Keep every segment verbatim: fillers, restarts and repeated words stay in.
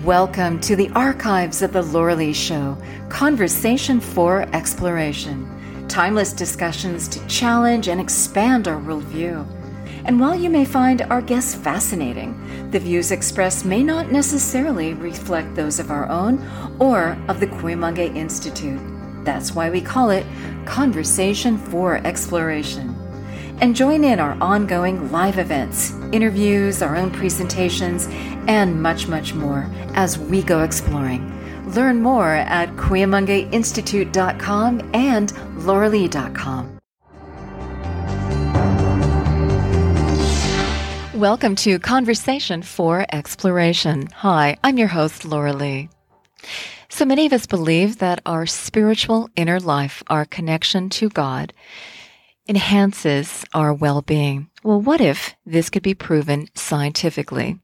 Welcome to the archives of The Laura Lee Show, Conversation for Exploration. Timeless discussions to challenge and expand our worldview. And while you may find our guests fascinating, the views expressed may not necessarily reflect those of our own or of the Kuyumunga Institute. That's why we call it Conversation for Exploration. And join in our ongoing live events, interviews, our own presentations, and much, much more as we go exploring. Learn more at kuyumunga institute dot com and laura lee dot com. Welcome to Conversation for Exploration. Hi, I'm your host, Laura Lee. So many of us believe that our spiritual inner life, our connection to God, enhances our well-being. Well, what if this could be proven scientifically?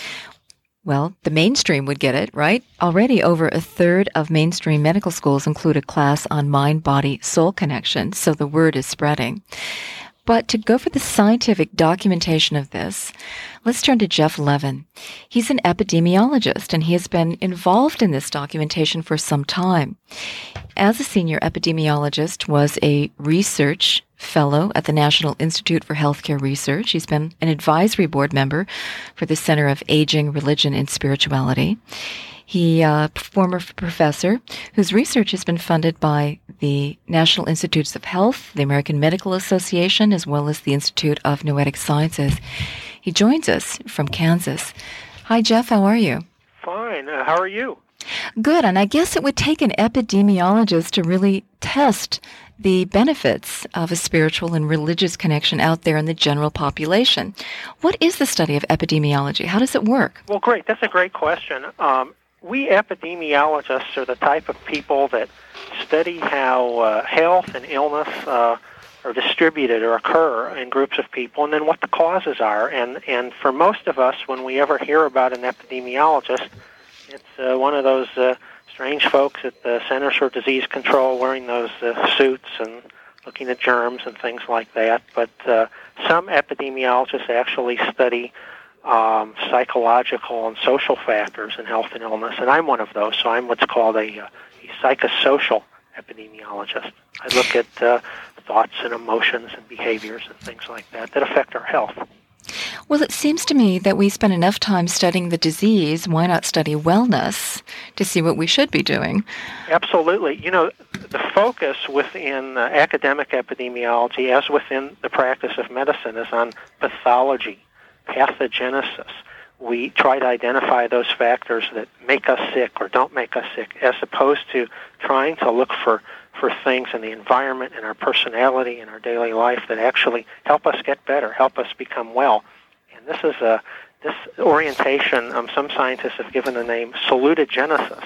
Well, the mainstream would get it, right? Already over a third of mainstream medical schools include a class on mind-body-soul connection, so the word is spreading. But to go for the scientific documentation of this, let's turn to Jeff Levin. He's an epidemiologist, and he has been involved in this documentation for some time. As a senior epidemiologist, was a research fellow at the National Institute for Healthcare Research. He's been an advisory board member for the Center of Aging, Religion, and Spirituality. He, uh, former professor, whose research has been funded by the National Institutes of Health, the American Medical Association, as well as the Institute of Noetic Sciences. He joins us from Kansas. Hi, Jeff. How are you? Fine. Uh, how are you? Good. And I guess it would take an epidemiologist to really test the benefits of a spiritual and religious connection out there in the general population. What is the study of epidemiology? How does it work? Well, great. That's a great question. Um, we epidemiologists are the type of people that study how uh, health and illness uh, are distributed or occur in groups of people, and then what the causes are. And, and for most of us, when we ever hear about an epidemiologist, it's uh, one of those uh, strange folks at the Centers for Disease Control wearing those uh, suits and looking at germs and things like that. But uh, some epidemiologists actually study um, psychological and social factors in health and illness, and I'm one of those, so I'm what's called a, uh, a psychosocial epidemiologist. I look at uh, thoughts and emotions and behaviors and things like that that affect our health. Well, it seems to me that we spend enough time studying the disease. Why not study wellness to see what we should be doing? Absolutely. You know, the focus within uh, academic epidemiology, as within the practice of medicine, is on pathology, pathogenesis. We try to identify those factors that make us sick or don't make us sick, as opposed to trying to look for, for things in the environment and our personality and our daily life that actually help us get better, help us become well. And this is a this orientation, um, some scientists have given the name salutogenesis.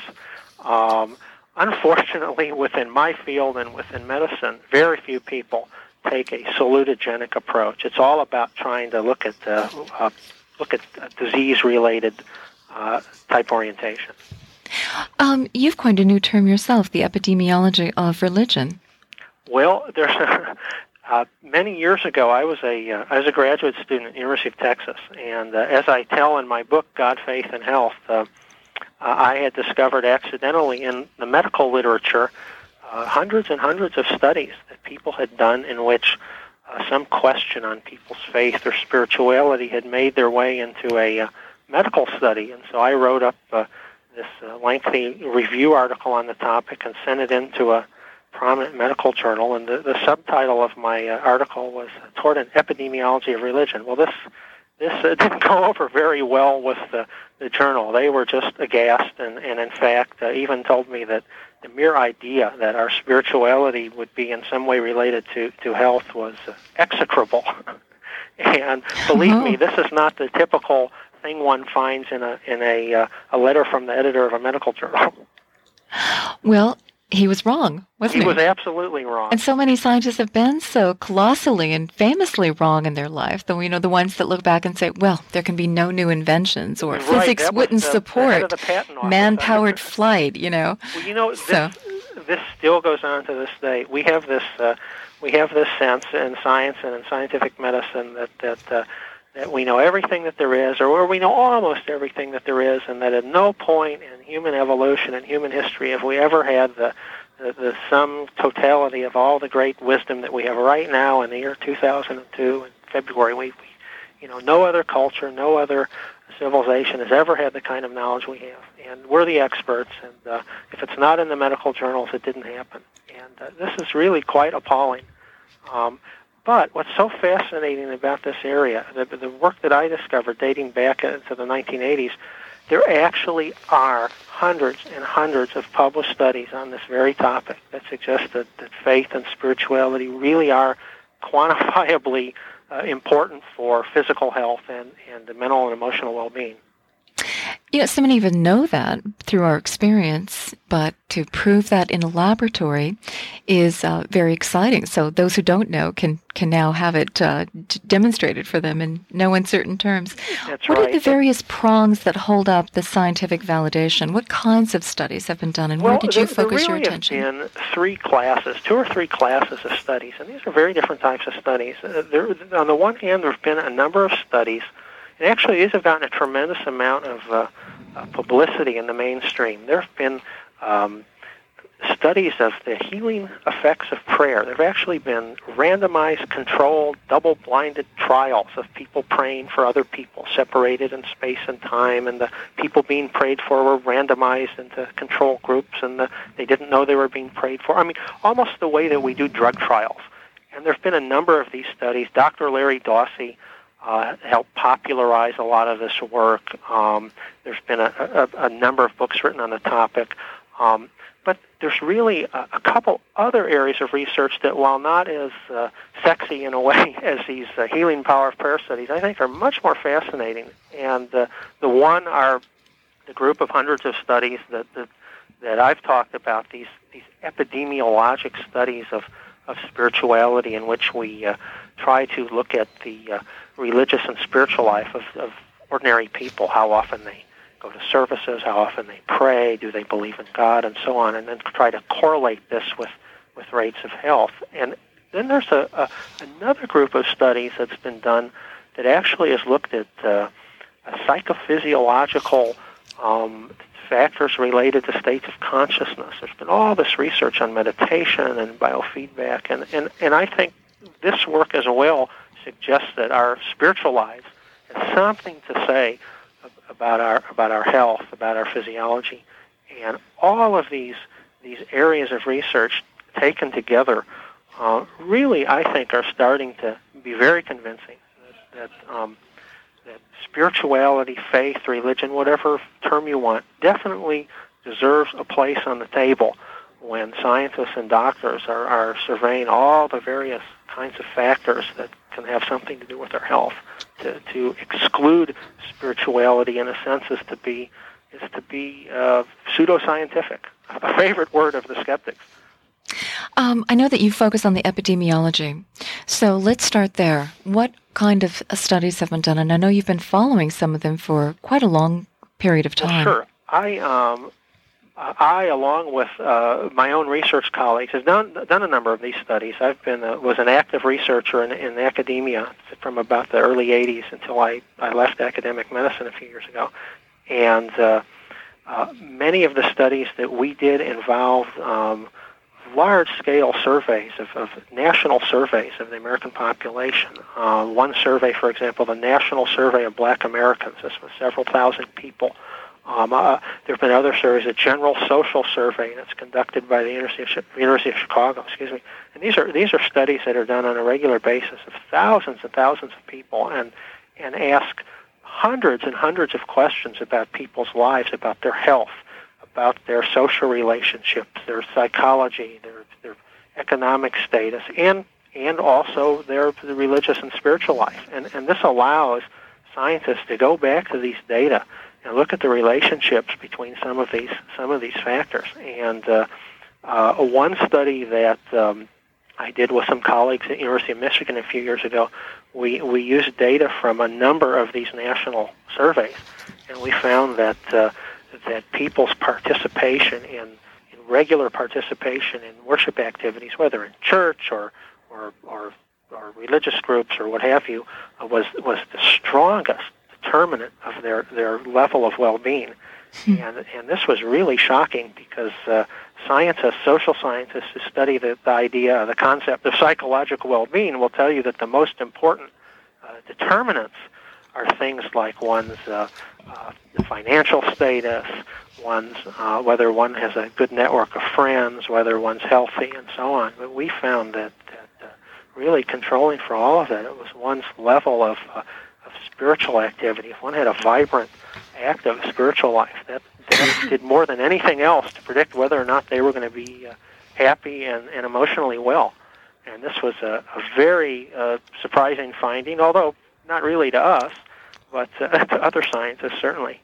Um, unfortunately, within my field and within medicine, very few people take a salutogenic approach. It's all about trying to look at uh, uh, look at disease-related uh, type orientation. Um, you've coined a new term yourself, the epidemiology of religion. Well, there's uh, many years ago, I was a uh, I was a graduate student at the University of Texas, and uh, as I tell in my book, God, Faith, and Health, uh, uh, I had discovered accidentally in the medical literature uh, hundreds and hundreds of studies that people had done in which uh, some question on people's faith or spirituality had made their way into a uh, medical study, and so I wrote up uh, this uh, lengthy review article on the topic and sent it into a prominent medical journal, and the, the subtitle of my uh, article was Toward an Epidemiology of Religion. Well, this this uh, didn't go over very well with the, the journal. They were just aghast, and, and in fact, uh, even told me that the mere idea that our spirituality would be in some way related to, to health was uh, execrable. And believe me, this is not the typical thing one finds in a in a uh, a letter from the editor of a medical journal. Well, he was wrong, wasn't he? He was absolutely wrong. And so many scientists have been so colossally and famously wrong in their life, though, you know, the ones that look back and say, well, there can be no new inventions, or right, physics wouldn't the, support the man-powered flight, you know. Well, you know, so. this, this still goes on to this day. We have this uh, we have this sense in science and in scientific medicine that, that uh, that we know everything that there is, or where we know almost everything that there is, and that at no point in human evolution and human history have we ever had the, the, the sum totality of all the great wisdom that we have right now in the year two thousand two in February. We, we, you know, no other culture, no other civilization has ever had the kind of knowledge we have, and we're the experts, and uh, if it's not in the medical journals, it didn't happen. And uh, this is really quite appalling. Um, But what's so fascinating about this area, the, the work that I discovered dating back into the nineteen eighties, there actually are hundreds and hundreds of published studies on this very topic that suggest that, that faith and spirituality really are quantifiably uh, important for physical health and, and the mental and emotional well-being. You know, so many even know that through our experience, but to prove that in a laboratory is uh, very exciting. So those who don't know can, can now have it uh, d- demonstrated for them in no uncertain terms. That's what right. are the various prongs that hold up the scientific validation? What kinds of studies have been done, and well, where did you there, focus there really your attention? Have been three classes, two or three classes of studies, and these are very different types of studies. Uh, there, on the one hand, there have been a number of studies. And actually, these have gotten a tremendous amount of uh, uh, publicity in the mainstream. There have been um, studies of the healing effects of prayer. There have actually been randomized, controlled, double-blinded trials of people praying for other people, separated in space and time, and the people being prayed for were randomized into control groups, and the, they didn't know they were being prayed for. I mean, almost the way that we do drug trials. And there have been a number of these studies. Doctor Larry Dawsey Uh, helped popularize a lot of this work. Um, there's been a, a, a number of books written on the topic. Um, but there's really a, a couple other areas of research that, while not as uh, sexy in a way as these uh, healing power of prayer studies, I think are much more fascinating. And uh, the one are the group of hundreds of studies that that, that I've talked about, these, these epidemiologic studies of, of spirituality in which we uh, try to look at the uh, religious and spiritual life of, of ordinary people, how often they go to services, how often they pray, do they believe in God, and so on, and then try to correlate this with, with rates of health. And then there's a, a another group of studies that's been done that actually has looked at uh, a psychophysiological um, factors related to states of consciousness. There's been all this research on meditation and biofeedback, and, and, and I think this work as well suggests that our spiritual lives have something to say about our about our health, about our physiology, and all of these these areas of research taken together, uh, really, I think, are starting to be very convincing that that, um, that spirituality, faith, religion, whatever term you want, definitely deserves a place on the table when scientists and doctors are, are surveying all the various kinds of factors that can have something to do with our health. To, to exclude spirituality, in a sense, is to be is to be uh, pseudoscientific, a favorite word of the skeptics. Um, I know that you focus on the epidemiology, so let's start there. What kind of uh, studies have been done? And I know you've been following some of them for quite a long period of time. Well, sure. I um, I, along with uh, my own research colleagues, have done done a number of these studies. I've been uh, was an active researcher in, in academia from about the early eighties until I, I left academic medicine a few years ago. And uh, uh, many of the studies that we did involved um, large-scale surveys of, of national surveys of the American population. Uh, one survey, for example, the National Survey of Black Americans. This was several thousand people. Um, uh, there have been other surveys, a general social survey that's conducted by the University of, University of Chicago. Excuse me. And these are these are studies that are done on a regular basis of thousands and thousands of people, and and ask hundreds and hundreds of questions about people's lives, about their health, about their social relationships, their psychology, their their economic status, and and also their the religious and spiritual life. And and this allows scientists to go back to these data and look at the relationships between some of these some of these factors. And uh, uh, one study that um, I did with some colleagues at the University of Michigan a few years ago, we we used data from a number of these national surveys, and we found that uh, that people's participation in, in regular participation in worship activities, whether in church or or, or or religious groups or what have you uh, was was the strongest determinant of their, their level of well-being. Hmm. And and this was really shocking because uh, scientists, social scientists who study the, the idea, the concept of psychological well-being will tell you that the most important uh, determinants are things like one's uh, uh, financial status, one's uh, whether one has a good network of friends, whether one's healthy, and so on. But we found that, that uh, really controlling for all of that, it was one's level of, uh, of spiritual activity. If one had a vibrant, active spiritual life, that, that did more than anything else to predict whether or not they were going to be uh, happy and, and emotionally well. And this was a, a very uh, surprising finding, although not really to us, but uh, to other scientists, certainly.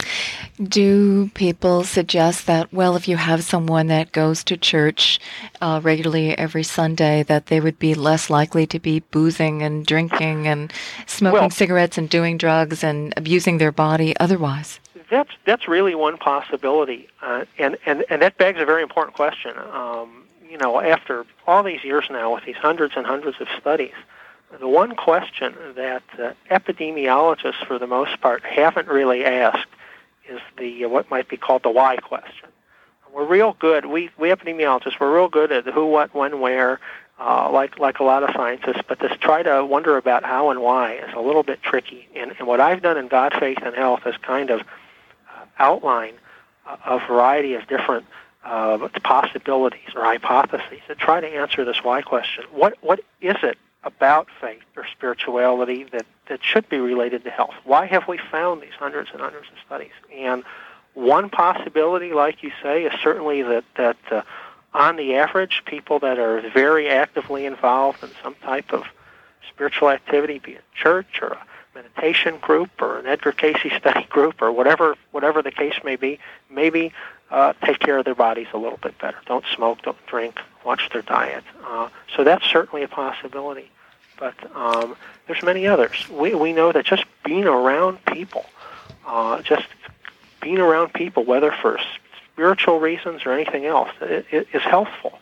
Do people suggest that, well, if you have someone that goes to church uh, regularly every Sunday, that they would be less likely to be boozing and drinking and smoking well, cigarettes and doing drugs and abusing their body otherwise? That's that's really one possibility, uh, and, and, and that begs a very important question. Um, you know, after all these years now with these hundreds and hundreds of studies, the one question that uh, epidemiologists, for the most part, haven't really asked is the uh, what might be called the why question. We're real good. We we epidemiologists we're real good at who, what, when, where, uh, like like a lot of scientists. But to try to wonder about how and why is a little bit tricky. And, and what I've done in God, Faith, and Health is kind of uh, outline a, a variety of different uh, possibilities or hypotheses to try to answer this why question. What what is it about faith or spirituality that, that should be related to health? Why have we found these hundreds and hundreds of studies? And one possibility, like you say, is certainly that, that uh, on the average, people that are very actively involved in some type of spiritual activity, be it church or a meditation group or an Edgar Cayce study group or whatever whatever the case may be, maybe uh, take care of their bodies a little bit better. Don't smoke, don't drink, watch their diet. Uh, so that's certainly a possibility. But um, there's many others. We we know that just being around people, uh, just being around people, whether for spiritual reasons or anything else, it, it is healthful.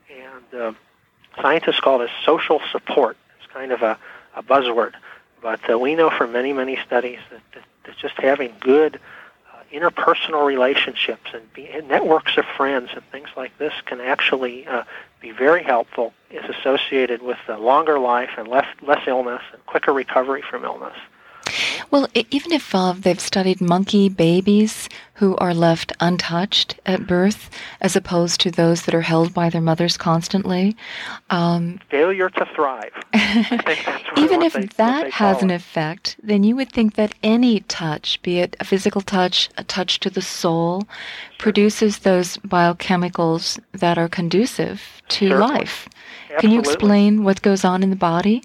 And uh, scientists call this social support. It's kind of a, a buzzword. But uh, we know from many, many studies that, that, that just having good uh, interpersonal relationships and, be, and networks of friends and things like this can actually uh, be very helpful, is associated with a longer life and less, less illness and quicker recovery from illness. Well, even if uh, they've studied monkey babies who are left untouched at birth, as opposed to those that are held by their mothers constantly, um, failure to thrive. I think that's really even if they, that has an effect, then you would think that any touch, be it a physical touch, a touch to the soul, produces those biochemicals that are conducive to Certainly. life. Absolutely. Can you explain what goes on in the body?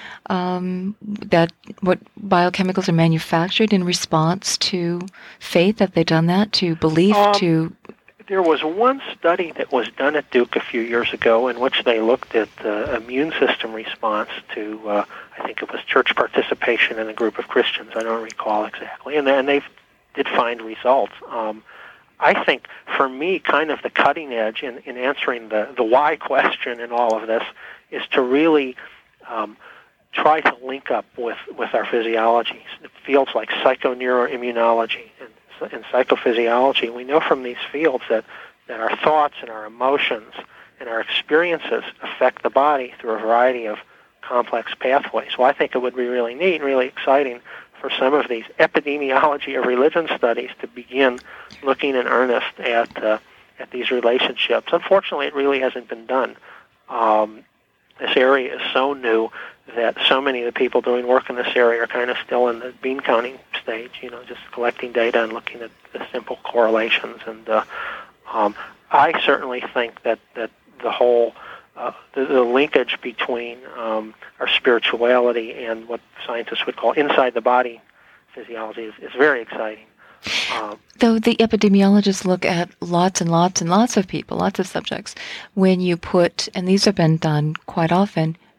Um, that what biochemicals are manufactured in response to faith? Have they done that? To belief? Um, to there was one study that was done at Duke a few years ago in which they looked at the immune system response to, uh, I think it was church participation in a group of Christians. I don't recall exactly, and then they did find results. Um, I think, for me, kind of the cutting edge in, in answering the, the why question in all of this is to really um, try to link up with, with our physiology. Fields like psychoneuroimmunology and, and psychophysiology, we know from these fields that, that our thoughts and our emotions and our experiences affect the body through a variety of complex pathways. Well, I think it would be really neat and really exciting for some of these epidemiology of religion studies to begin looking in earnest at uh, at these relationships. Unfortunately, it really hasn't been done. Um, this area is so new that so many of the people doing work in this area are kind of still in the bean counting stage, you know, just collecting data and looking at the simple correlations. And uh, um, I certainly think that, that the whole uh, the, the linkage between um, our spirituality and what scientists would call inside the body physiology is, is very exciting. Um, Though the epidemiologists look at lots and lots and lots of people, lots of subjects, when you put, and these have been done quite often,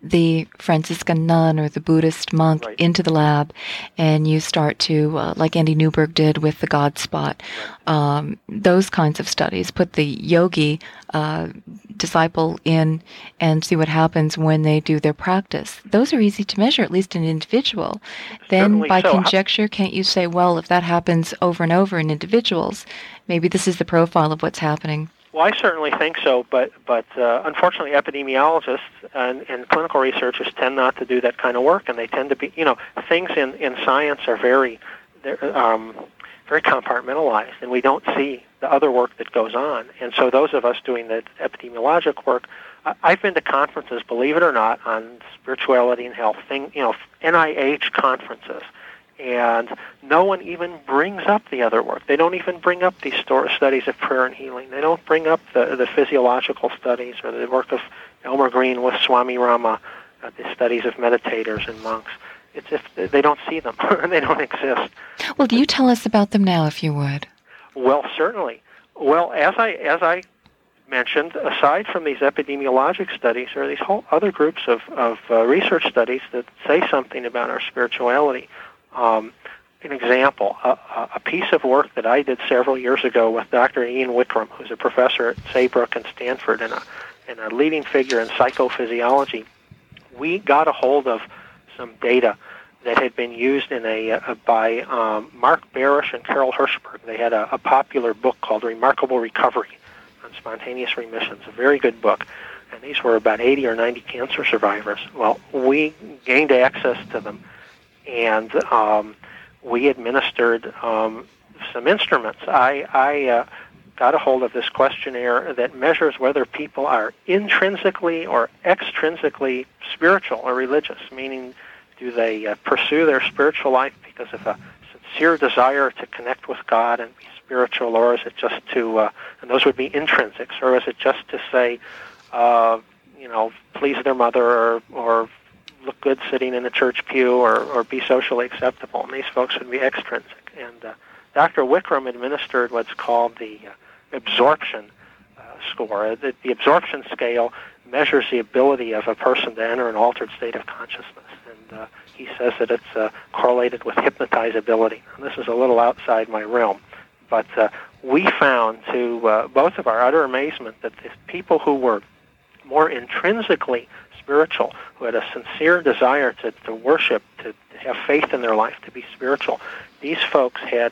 the Franciscan nun or the Buddhist monk Right. into the lab, and you start to, uh, like Andy Newberg did with the God Spot, um, those kinds of studies, put the yogi uh, disciple in and see what happens when they do their practice. Those are easy to measure, at least in an individual. Then Certainly by so. conjecture, can't you say, well, if that happens over and over in individuals, maybe this is the profile of what's happening? Well, I certainly think so, but but uh, unfortunately, epidemiologists and, and clinical researchers tend not to do that kind of work, and they tend to be, you know, things in, in science are very they're, um, very compartmentalized, and we don't see the other work that goes on. And so those of us doing the epidemiologic work, I, I've been to conferences, believe it or not, on spirituality and health, thing, you know, N I H conferences. And no one even brings up the other work. They don't even bring up these sto- studies of prayer and healing. They don't bring up the, the physiological studies or the work of Elmer Green with Swami Rama, uh, the studies of meditators and monks. It's if they don't see them. They don't exist. Well, do you tell us about them now, if you would? Well, certainly. Well, as I as I mentioned, aside from these epidemiologic studies, there are these whole other groups of, of uh, research studies that say something about our spirituality. Um, an example, a, a piece of work that I did several years ago with Doctor Ian Wickram, who's a professor at Saybrook and Stanford and a, and a leading figure in psychophysiology. We got a hold of some data that had been used in a, a by um, Mark Barish and Carol Hirschberg. They had a, a popular book called Remarkable Recovery on Spontaneous Remissions, a very good book. And these were about eighty or ninety cancer survivors. Well, we gained access to them, and um, we administered um, some instruments. I, I uh, got a hold of this questionnaire that measures whether people are intrinsically or extrinsically spiritual or religious, meaning do they uh, pursue their spiritual life because of a sincere desire to connect with God and be spiritual, or is it just to, uh, and those would be intrinsics, or is it just to say, uh, you know, please their mother or, or look good sitting in a church pew or, or be socially acceptable? And these folks would be extrinsic. And uh, Doctor Wickram administered what's called the uh, absorption uh, score. The, the absorption scale measures the ability of a person to enter an altered state of consciousness. And uh, he says that it's uh, correlated with hypnotizability. And this is a little outside my realm. But uh, we found, to uh, both of our utter amazement, that the people who were more intrinsically spiritual, who had a sincere desire to, to worship, to, to have faith in their life, to be spiritual, these folks had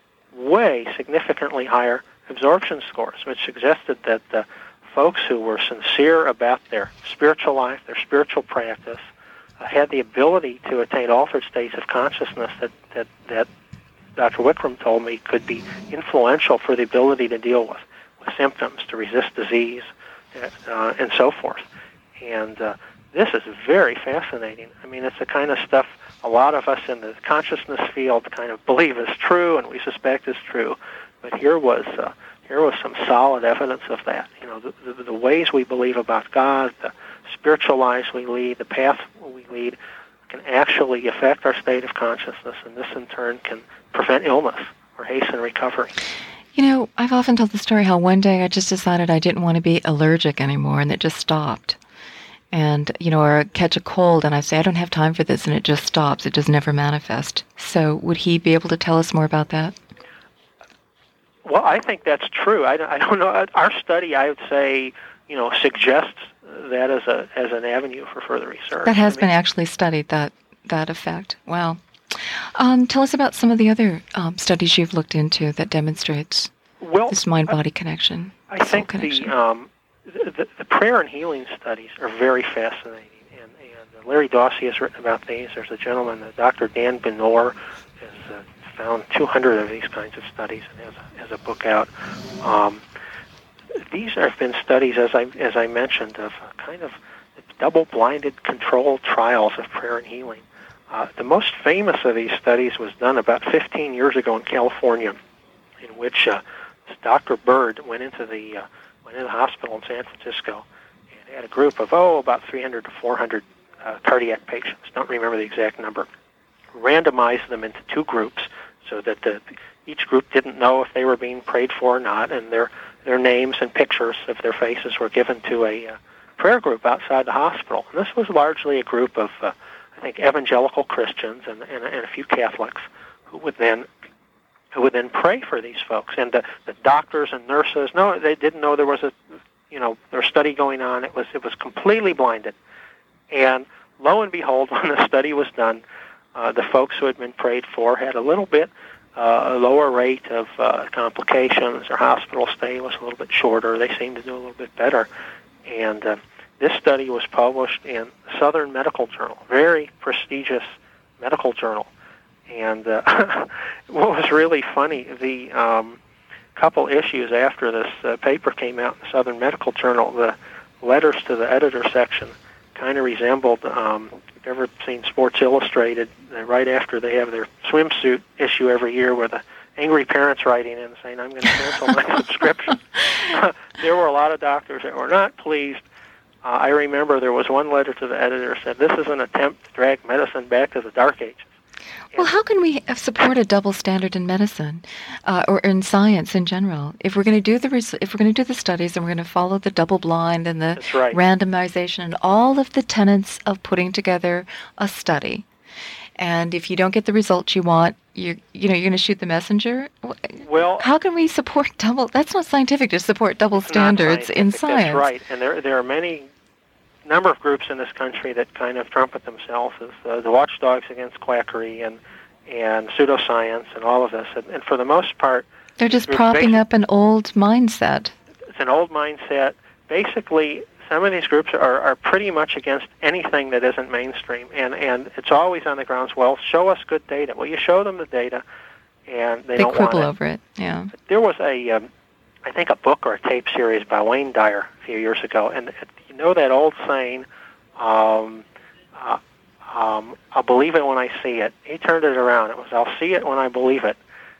way significantly higher absorption scores, which suggested that the folks who were sincere about their spiritual life, their spiritual practice, uh, had the ability to attain altered states of consciousness that, that, that Doctor Wickram told me could be influential for the ability to deal with, with symptoms, to resist disease, uh, and so forth. And uh, this is very fascinating. I mean, it's the kind of stuff a lot of us in the consciousness field kind of believe is true and we suspect is true. But here was uh, here was some solid evidence of that. You know, the, the, the ways we believe about God, the spiritual lives we lead, the path we lead, can actually affect our state of consciousness, and this in turn can prevent illness or hasten recovery. You know, I've often told the story how one day I just decided I didn't want to be allergic anymore, and it just stopped. And, you know, or catch a cold, and I say, I don't have time for this, and it just stops. It does never manifest. So would he be able to tell us more about that? Well, I think that's true. I, I don't know. Our study, I would say, you know, suggests that as a as an avenue for further research. That has I mean, been actually studied, that that effect. Wow. Um, tell us about some of the other um, studies you've looked into that demonstrates well, this mind-body connection. I think connection. the, um, the the prayer and healing studies are very fascinating, and, and Larry Dawsey has written about these. There's a gentleman, uh, Doctor Dan Benor, has uh, found two hundred of these kinds of studies and has a, has a book out. Um, these have been studies, as I as I mentioned, of uh, kind of double-blinded controlled trials of prayer and healing. Uh, the most famous of these studies was done about fifteen years ago in California, in which uh, Doctor Bird went into the uh, went into the hospital in San Francisco and had a group of oh about three hundred to four hundred uh, cardiac patients. Don't remember the exact number. Randomized them into two groups so that the, each group didn't know if they were being prayed for or not, and their their names and pictures of their faces were given to a uh, prayer group outside the hospital. And this was largely a group of, uh, I think, evangelical Christians and, and, and a few Catholics who would then who would then pray for these folks. And the, the doctors and nurses, no, they didn't know there was a, you know, their study going on. It was it was completely blinded. And lo and behold, when the study was done, uh, the folks who had been prayed for had a little bit uh, a lower rate of uh, complications. Their hospital stay was a little bit shorter. They seemed to do a little bit better. And uh, this study was published in Southern Medical Journal, very prestigious medical journal. And uh, what was really funny, the um, couple issues after this uh, paper came out in the Southern Medical Journal, the letters to the editor section kind of resembled, um, if you've ever seen Sports Illustrated, uh, right after they have their swimsuit issue every year where the angry parents writing in saying, I'm going to cancel my subscription. There were a lot of doctors that were not pleased. Uh, I remember there was one letter to the editor that said, this is an attempt to drag medicine back to the Dark Ages. Well, how can we support a double standard in medicine uh, or in science in general? If we're going to do the res- if we're going to do the studies and we're going to follow the double blind and the right. randomization and all of the tenets of putting together a study, and if you don't get the results you want, you you know you're going to shoot the messenger. Well, how can we support double? That's not scientific to support double standards in science. That's right, and there there are many. Number of groups in this country that kind of trumpet themselves as uh, the watchdogs against quackery and and pseudoscience and all of this. And, and for the most part, they're just propping up an old mindset. It's an old mindset. Basically, some of these groups are, are pretty much against anything that isn't mainstream. And, and it's always on the grounds, well, show us good data. Well, you show them the data, and they, they don't quibble want it. over it. Yeah. There was a, um, I think, a book or a tape series by Wayne Dyer a few years ago, and you know that old saying, um, uh, um, I'll believe it when I see it. He turned it around. It was, I'll see it when I believe it.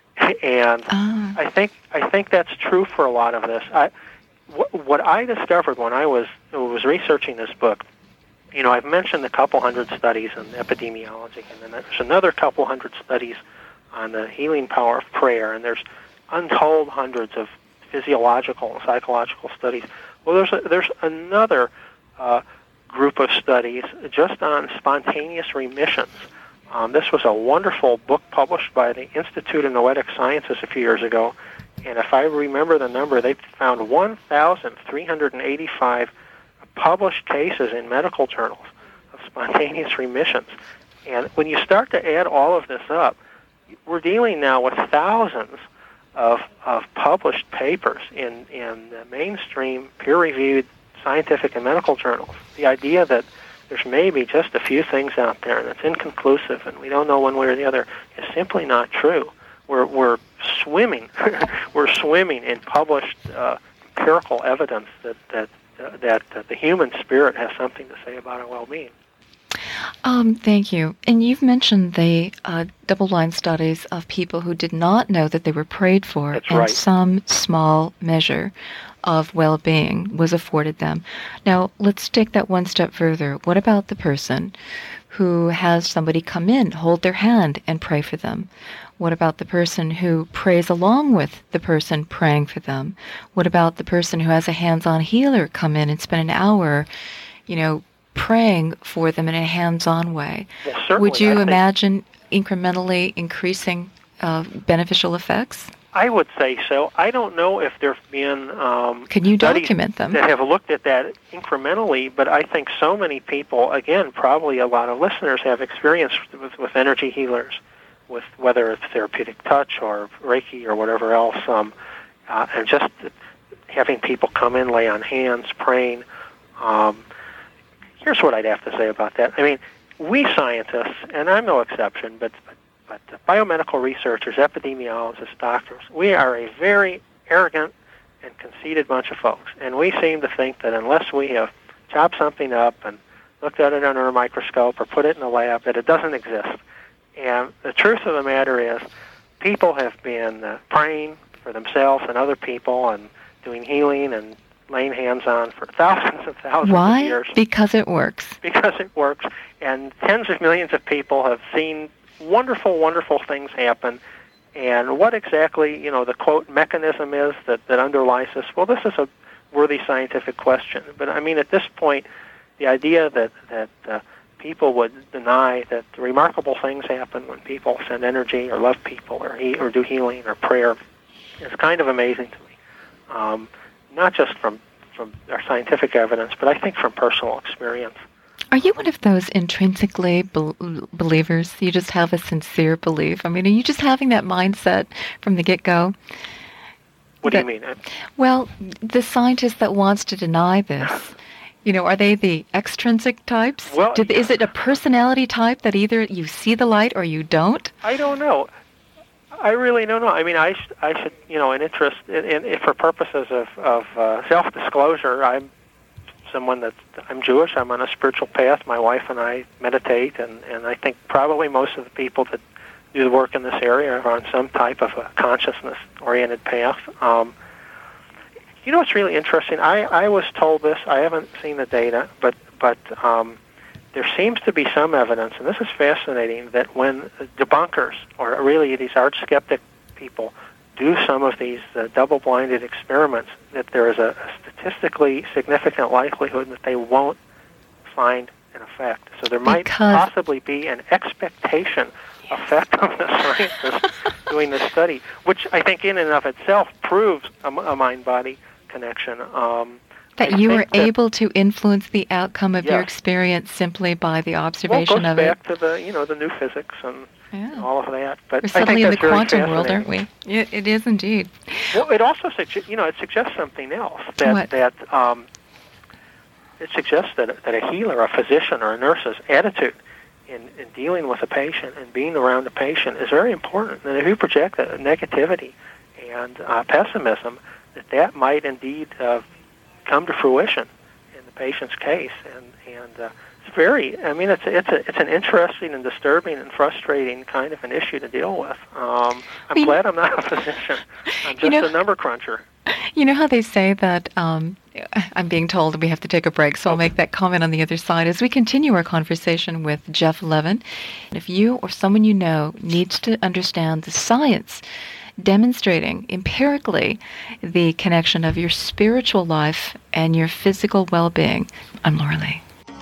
And uh. I think I think that's true for a lot of this. I, wh- what I discovered when I was was researching this book, you know, I've mentioned a couple hundred studies in epidemiology, and then there's another couple hundred studies on the healing power of prayer, and there's untold hundreds of physiological and psychological studies. Well, there's a, there's another uh, group of studies just on spontaneous remissions. Um, this was a wonderful book published by the Institute of Noetic Sciences a few years ago, and if I remember the number, they found one thousand three hundred eighty-five published cases in medical journals of spontaneous remissions. And when you start to add all of this up, we're dealing now with thousands of of published papers in, in the mainstream peer-reviewed scientific and medical journals. The idea that there's maybe just a few things out there and it's inconclusive and we don't know one way or the other is simply not true. We're we're swimming, we're swimming in published uh, empirical evidence that that uh, that uh, the human spirit has something to say about our well-being. Um, thank you. And you've mentioned the uh, double-blind studies of people who did not know that they were prayed for, That's and right. some small measure of well-being was afforded them. Now, let's take that one step further. What about the person who has somebody come in, hold their hand, and pray for them? What about the person who prays along with the person praying for them? What about the person who has a hands-on healer come in and spend an hour, you know, praying for them in a hands-on way? Well, certainly, Would you I think, imagine incrementally increasing uh, beneficial effects? I would say so. I don't know if there have been um, Can you studies document them? that have looked at that incrementally, but I think so many people, again, probably a lot of listeners have experience with, with energy healers, with whether it's therapeutic touch or Reiki or whatever else, um, uh, and just having people come in, lay on hands, praying. Um, here's what I'd have to say about that. I mean, we scientists, and I'm no exception, but but, but biomedical researchers, epidemiologists, doctors, we are a very arrogant and conceited bunch of folks, and we seem to think that unless we have chopped something up and looked at it under a microscope or put it in a lab, that it doesn't exist. And the truth of the matter is, people have been uh, praying for themselves and other people and doing healing and laying hands on for thousands and thousands Why? of years. Because it works. Because it works. And tens of millions of people have seen wonderful, wonderful things happen. And what exactly, you know, the quote mechanism is that, that underlies this? Well, this is a worthy scientific question. But I mean, at this point, the idea that that uh, people would deny that remarkable things happen when people send energy or love people or he, or do healing or prayer is kind of amazing to me. Um, not just from from our scientific evidence, but I think from personal experience. Are you one of those intrinsically be- believers? You just have a sincere belief? I mean, are you just having that mindset from the get-go? What that, do you mean? Well, the scientist that wants to deny this, you know, are they the extrinsic types? Well, Did, is it a personality type that either you see the light or you don't? I don't know. I really don't know. I mean, I, sh- I should, you know, an interest in, in, in for purposes of, of uh, self-disclosure, I'm someone that I'm Jewish. I'm on a spiritual path. My wife and I meditate, and, and I think probably most of the people that do the work in this area are on some type of a consciousness-oriented path. Um, you know what's really interesting? I, I was told this. I haven't seen the data, but but um, there seems to be some evidence, and this is fascinating, that when debunkers, or really these arch skeptic people, do some of these uh, double-blinded experiments, that there is a, a statistically significant likelihood that they won't find an effect. So there might Because possibly be an expectation effect of the scientists doing this study, which I think in and of itself proves a, a mind-body connection. Um, that I you were think that, able to influence the outcome of yes. your experience simply by the well, it observation goes of back it. to the, you know, the new physics and Yeah. all of that. But We're I think suddenly in the that's very quantum world, aren't fascinating. we? It, it is indeed. Well, it also suggests, you know, it suggests something else. That What? that um, it suggests that that a healer, a physician, or a nurse's attitude in, in dealing with a patient and being around a patient is very important. And if you project a negativity and uh, pessimism, that that might indeed uh, come to fruition in the patient's case. And and uh, it's very, I mean, it's it's a, it's an interesting and disturbing and frustrating kind of an issue to deal with. Um, I'm You- glad I'm not a physician. I'm just You know- a number cruncher. You know how they say that, um, I'm being told that we have to take a break, so I'll make that comment on the other side as we continue our conversation with Jeff Levin. If you or someone you know needs to understand the science demonstrating empirically the connection of your spiritual life and your physical well-being, I'm Laura Lee.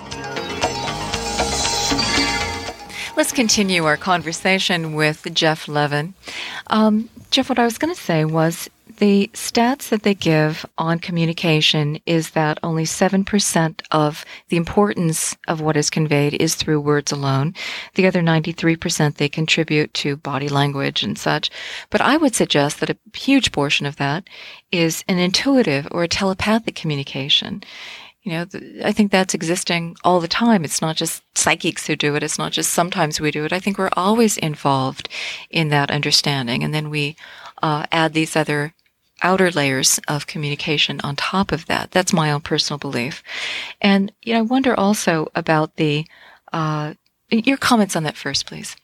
Let's continue our conversation with Jeff Levin. Um, Jeff, what I was going to say was the stats that they give on communication is that only seven percent of the importance of what is conveyed is through words alone. The other ninety-three percent they contribute to body language and such. But I would suggest that a huge portion of that is an intuitive or a telepathic communication. You know, th- I think that's existing all the time. It's not just psychics who do it. It's not just sometimes we do it. I think we're always involved in that understanding. And then we uh, add these other outer layers of communication on top of that. That's my own personal belief. And, you know, I wonder also about the, uh, your comments on that first, please.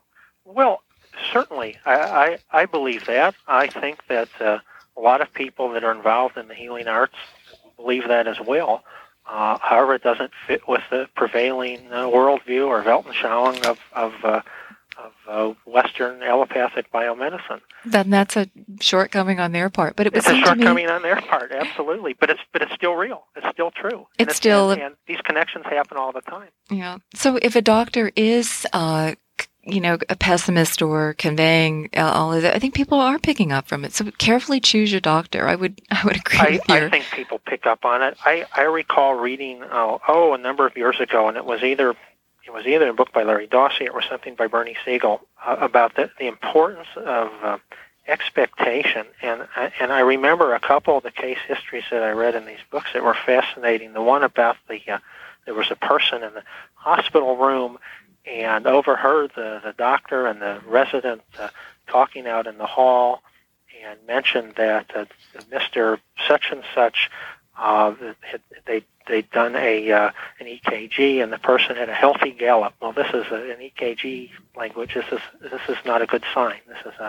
Well, certainly, I, I, I believe that. I think that uh, a lot of people that are involved in the healing arts believe that as well. Uh, however, it doesn't fit with the prevailing uh, worldview or Weltanschauung of of, uh, of uh, Western allopathic biomedicine. Then that's a shortcoming on their part. But it would It's a seem to me shortcoming on their part, absolutely. But it's but it's still real. It's still true. And It's still- and, and these connections happen all the time. Yeah. So if a doctor is, uh, c- you know, a pessimist or conveying uh, all of that, I think people are picking up from it. So carefully choose your doctor. I would, I would agree I, with you. I think people pick up on it. I, I recall reading oh, oh a number of years ago, and it was either it was either a book by Larry Dossey or something by Bernie Siegel uh, about the, the importance of uh, expectation. And I- and I remember a couple of the case histories that I read in these books that were fascinating. The one about the uh, there was a person in the hospital room and overheard the, the doctor and the resident uh, talking out in the hall, and mentioned that uh, Mister Such and Such uh, had, they they'd done a uh, an E K G, and the person had a healthy gallop. Well, this is a, an E K G language. This is this is not a good sign. This is a,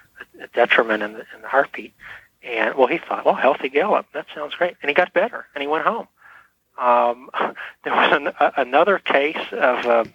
a detriment in the, in the heartbeat. And well, he thought, well, healthy gallop. That sounds great. And he got better, and he went home. Um, there was an, a, another case of uh,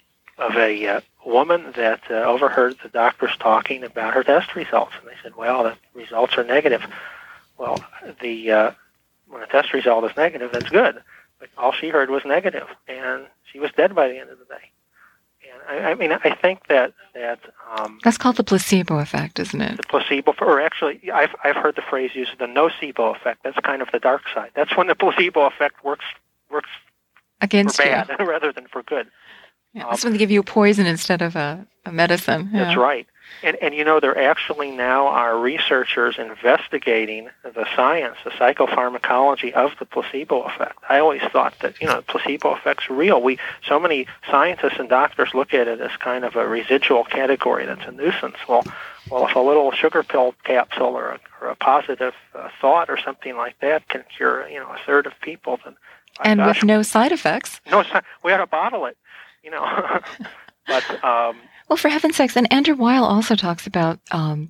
of a uh, woman that uh, overheard the doctors talking about her test results, and they said, "Well, the results are negative." Well, the uh, when a test result is negative, that's good. But all she heard was negative, and she was dead by the end of the day. And I, I mean, I think that that um, that's called the placebo effect, isn't it? The placebo, or actually, I've I've heard the phrase used, the nocebo effect. That's kind of the dark side. That's when the placebo effect works works against for bad you rather than for good. Yeah, that's um, when they give you a poison instead of a, a medicine. Yeah. That's right. And, and, you know, there actually now are researchers investigating the science, the psychopharmacology of the placebo effect. I always thought that, you know, the placebo effect's real. We So many scientists and doctors look at it as kind of a residual category that's a nuisance. Well, well, if a little sugar pill capsule or a, or a positive uh, thought or something like that can cure, you know, a third of people, then and gosh, with no side effects. No, we ought to bottle it, you know. but um, well, for heaven's sakes, and Andrew Weil also talks about um,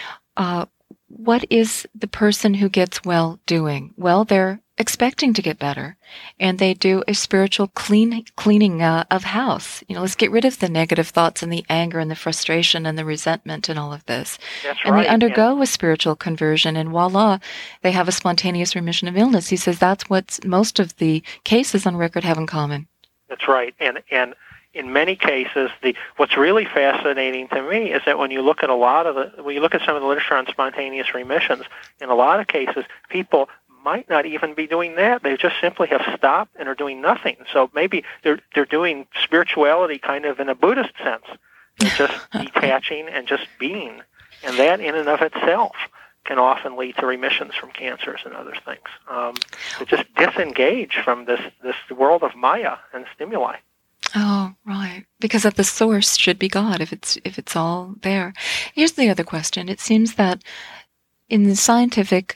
uh, what is the person who gets well doing? Well, they're expecting to get better, and they do a spiritual clean cleaning uh, of house. You know, let's get rid of the negative thoughts and the anger and the frustration and the resentment and all of this. That's and right. they undergo and, a spiritual conversion, and voila, they have a spontaneous remission of illness. He says that's what most of the cases on record have in common. That's right, and and. In many cases, the what's really fascinating to me is that when you look at a lot of the, when you look at some of the literature on spontaneous remissions, in a lot of cases, people might not even be doing that. They just simply have stopped and are doing nothing. So maybe they're they're doing spirituality kind of in a Buddhist sense. They're just detaching and just being, and that in and of itself can often lead to remissions from cancers and other things. Um, to just disengage from this this world of Maya and stimuli. Oh, right. Because at the source should be God if it's if it's all there. Here's the other question. It seems that in the scientific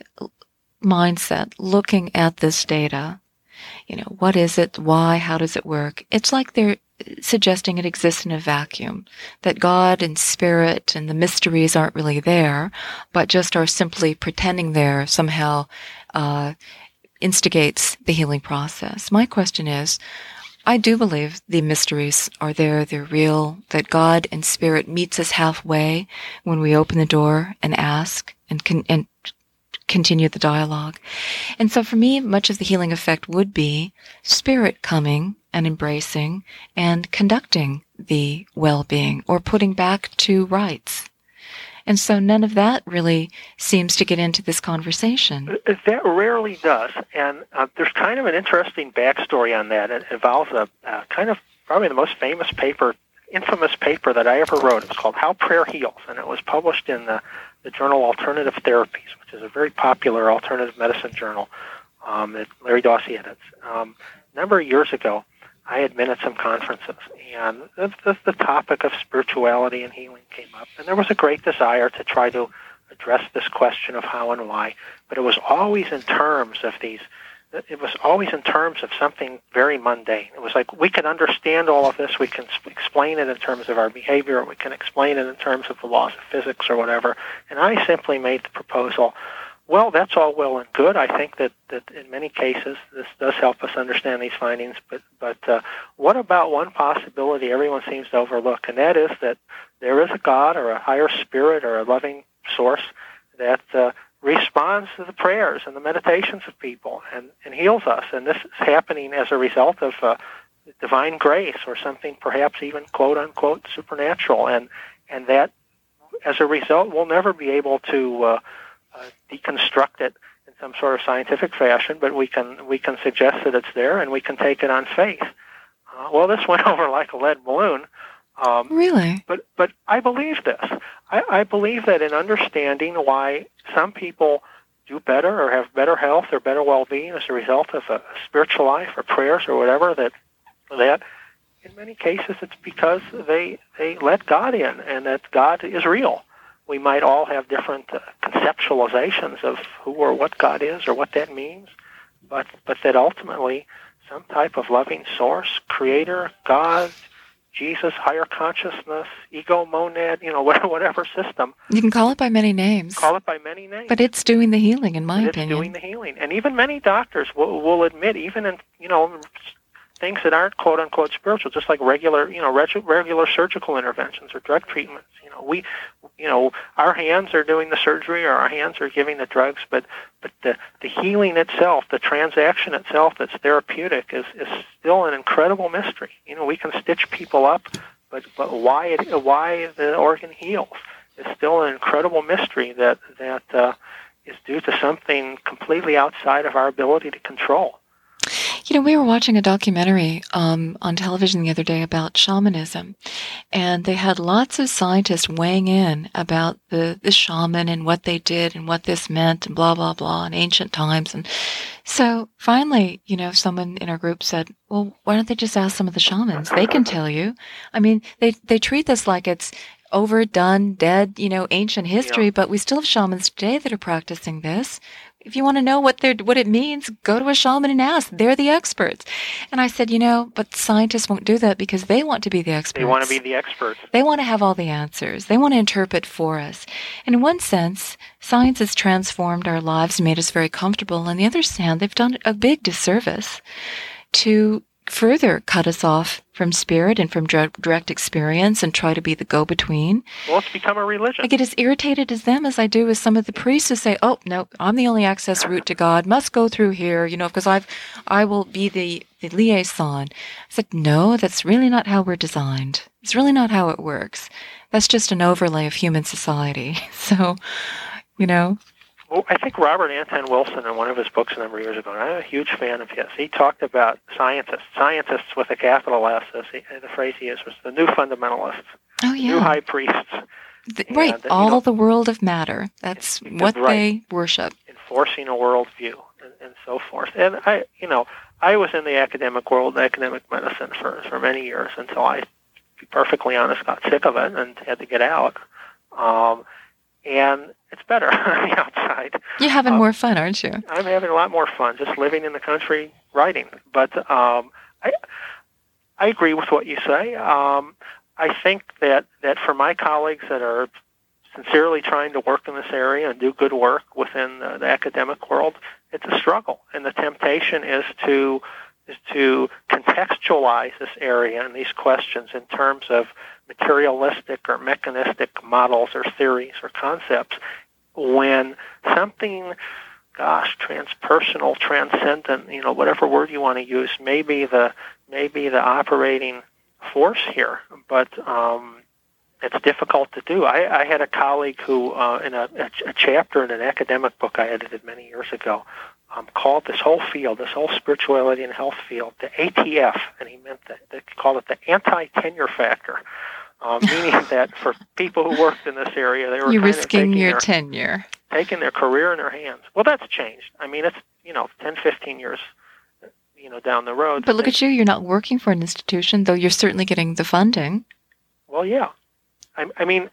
mindset, looking at this data, you know, what is it, why, how does it work? It's like they're suggesting it exists in a vacuum, that God and spirit and the mysteries aren't really there, but just are simply pretending there somehow uh, instigates the healing process. My question is, I do believe the mysteries are there, they're real, that God and Spirit meets us halfway when we open the door and ask and, con- and continue the dialogue. And so for me, much of the healing effect would be Spirit coming and embracing and conducting the well-being or putting back to rights. And so none of that really seems to get into this conversation. That rarely does. And uh, there's kind of an interesting backstory on that. It involves a uh, kind of probably the most famous paper, infamous paper that I ever wrote. It was called How Prayer Heals, and it was published in the, the journal Alternative Therapies, which is a very popular alternative medicine journal um, that Larry Dawsey edits. Um, a number of years ago, I had been at some conferences, and the, the, the topic of spirituality and healing came up, and there was a great desire to try to address this question of how and why, but it was always in terms of these, it was always in terms of something very mundane. It was like, we can understand all of this, we can explain it in terms of our behavior, or we can explain it in terms of the laws of physics or whatever, and I simply made the proposal, well, that's all well and good. I think that, that in many cases this does help us understand these findings, but, but uh, what about one possibility everyone seems to overlook, and that is that there is a God or a higher spirit or a loving source that uh, responds to the prayers and the meditations of people and, and heals us, and this is happening as a result of uh, divine grace or something perhaps even quote-unquote supernatural, and, and that as a result we'll never be able to uh, Uh, deconstruct it in some sort of scientific fashion, but we can we can suggest that it's there, and we can take it on faith. Uh, well, this went over like a lead balloon. Um, really? But but I believe this. I, I believe that in understanding why some people do better or have better health or better well-being as a result of a spiritual life or prayers or whatever, that that in many cases it's because they they let God in, and that God is real. We might all have different uh, conceptualizations of who or what God is or what that means, but but that ultimately some type of loving source, creator, God, Jesus, higher consciousness, ego, monad, you know, whatever system. You can call it by many names. Call it by many names. But it's doing the healing, in my but opinion. It's doing the healing. And even many doctors will, will admit, even in, you know, things that aren't quote unquote spiritual, just like regular, you know, reg- regular surgical interventions or drug treatments. You know, we, you know, our hands are doing the surgery or our hands are giving the drugs, but but the the healing itself, the transaction itself that's therapeutic is is still an incredible mystery. You know, we can stitch people up, but but why it, why the organ heals is still an incredible mystery that that uh, is due to something completely outside of our ability to control. You know, we were watching a documentary um, on television the other day about shamanism, and they had lots of scientists weighing in about the, the shaman and what they did and what this meant and blah, blah, blah in ancient times. And so finally, you know, someone in our group said, well, why don't they just ask some of the shamans? They can tell you. I mean, they, they treat this like it's overdone, dead, you know, ancient history, Yeah. but we still have shamans today that are practicing this. If you want to know what they're, what it means, go to a shaman and ask. They're the experts. And I said, you know, but scientists won't do that because they want to be the experts. They want to be the experts. They want to have all the answers. They want to interpret for us. And in one sense, science has transformed our lives and made us very comfortable. On the other hand, they've done a big disservice to further cut us off from spirit and from direct experience and try to be the go-between. Well, it's become a religion. I get as irritated as them as I do as some of the priests who say, oh, no, I'm the only access route to God, must go through here, you know, because I've, I will be the, the liaison. I said, no, that's really not how we're designed. It's really not how it works. That's just an overlay of human society. So, you know. Well, I think Robert Anton Wilson, in one of his books a number of years ago, and I'm a huge fan of his, he talked about scientists, scientists with a capital S, as he, the phrase he used was the new fundamentalists, oh, yeah. new high priests. The, right, and, all you know, the world of matter. That's it, what right. they worship. Enforcing a worldview and, and so forth. And I, you know, I was in the academic world, academic medicine for, for many years until I, to be perfectly honest, got sick of it and had to get out. Um, and it's better on the outside. You're having um, more fun, aren't you? I'm having a lot more fun just living in the country writing. But um, I I agree with what you say. Um, I think that, that for my colleagues that are sincerely trying to work in this area and do good work within the, the academic world, it's a struggle. And the temptation is to is to contextualize this area and these questions in terms of materialistic or mechanistic models or theories or concepts, when something, gosh, transpersonal, transcendent, you know, whatever word you want to use, may be the, may be the operating force here. But um, it's difficult to do. I, I had a colleague who, uh, in a, a chapter in an academic book I edited many years ago, um, called this whole field, this whole spirituality and health field, the A T F, and he meant that they called it the anti-tenure factor. Um, meaning that for people who worked in this area, they were You're kind risking of taking your their, tenure, taking their career in their hands. Well, that's changed. I mean, it's, you know, ten, fifteen years, you know, down the road. But look at you, you're not working for an institution, though you're certainly getting the funding. Well, yeah. I, I mean,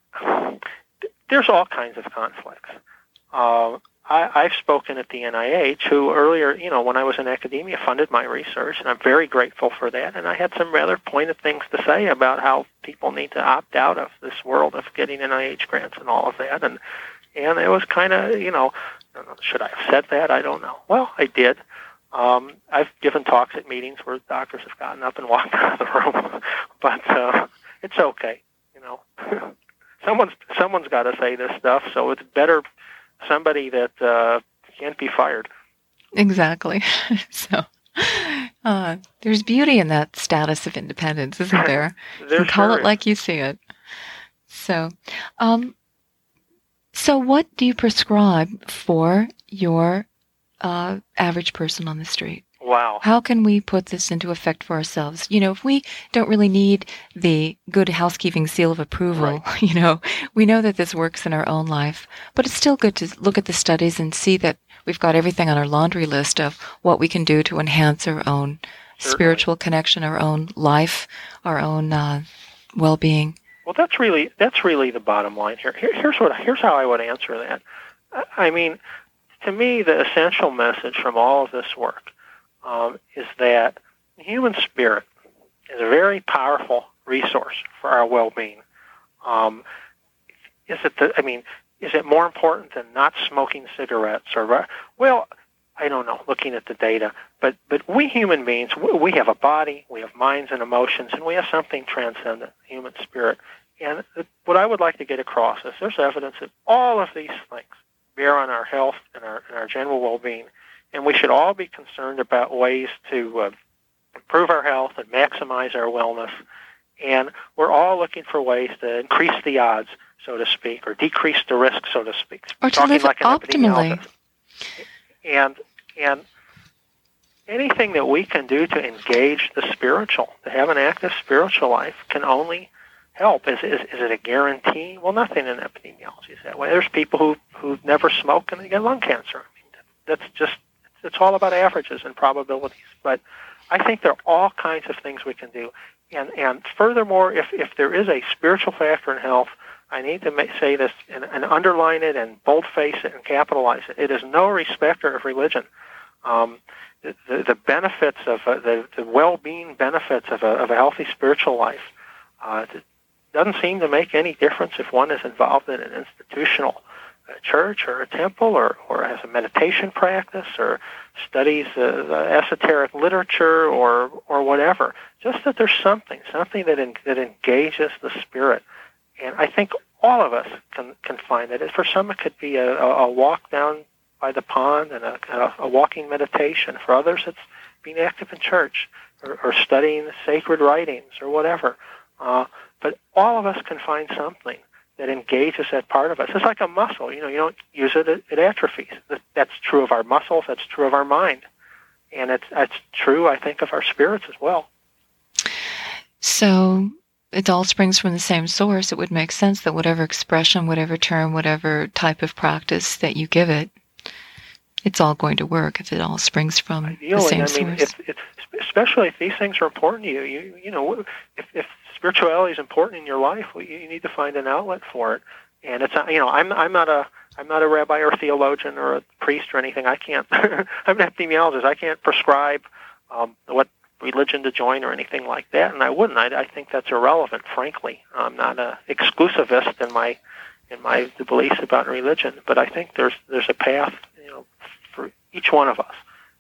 there's all kinds of conflicts. Uh, I, I've spoken at the N I H, who earlier, you know, when I was in academia, funded my research, and I'm very grateful for that. And I had some rather pointed things to say about how people need to opt out of this world of getting N I H grants and all of that. And and it was kind of, you know, should I have said that? I don't know. Well, I did. Um, I've given talks at meetings where doctors have gotten up and walked out of the room, but uh, it's okay, you know. someone's someone's got to say this stuff, so it's better somebody that uh, can't be fired. Exactly. So uh, there's beauty in that status of independence, isn't there? there you can call sure it is. like you see it. So, um, so what do you prescribe for your uh, average person on the street? Wow. How can we put this into effect for ourselves? You know, if we don't really need the good housekeeping seal of approval, right. you know, we know that this works in our own life, but it's still good to look at the studies and see that we've got everything on our laundry list of what we can do to enhance our own Certainly. spiritual connection, our own life, our own uh, well-being. Well, that's really that's really the bottom line here. here. Here's what here's how I would answer that. I mean, to me, the essential message from all of this work Um, is that the human spirit is a very powerful resource for our well-being. Um, is it? The, I mean, is it more important than not smoking cigarettes? Or well, I don't know, looking at the data, but but we human beings, we have a body, we have minds and emotions, and we have something transcendent, human spirit. And what I would like to get across is there's evidence that all of these things bear on our health and our, and our general well-being, and we should all be concerned about ways to uh, improve our health and maximize our wellness. And we're all looking for ways to increase the odds, so to speak, or decrease the risk, so to speak. Or to live like optimally. And and anything that we can do to engage the spiritual, to have an active spiritual life, can only help. Is, is is it a guarantee? Well, nothing in epidemiology is that way. There's people who who never smoke and they get lung cancer. I mean, that's just, it's all about averages and probabilities. But I think there are all kinds of things we can do. And and furthermore, if, if there is a spiritual factor in health, I need to make, say this and, and underline it and boldface it and capitalize it. It is no respecter of religion. Um, the, the, the benefits of uh, the, the well-being benefits of a, of a healthy spiritual life uh, doesn't seem to make any difference if one is involved in an institutional uh, church or a temple, or, or has a meditation practice, or studies uh, esoteric literature, or or whatever. Just that there's something, something that en- that engages the spirit. And I think all of us can, can find that. For some, it could be a, a walk down by the pond and a, a, a walking meditation. For others, it's being active in church or, or studying sacred writings or whatever. Uh, but all of us can find something that engages that part of us. It's like a muscle. You know, you don't use it, it, it atrophies. That's true of our muscles. That's true of our mind. And it's, it's true, I think, of our spirits as well. So it all springs from the same source. It would make sense that whatever expression, whatever term, whatever type of practice that you give it, it's all going to work if it all springs from Ideally, the same I mean, source. If, if, especially if these things are important to you. You, you know, if, if spirituality is important in your life, well, you need to find an outlet for it. And it's not, you know, I'm I'm not a I'm not a rabbi or a theologian or a priest or anything. I can't. I'm an epidemiologist. I can't prescribe um, what religion to join or anything like that, and I wouldn't. I, I think that's irrelevant, frankly. I'm not an exclusivist in my in my beliefs about religion, but I think there's there's a path, you know, for each one of us,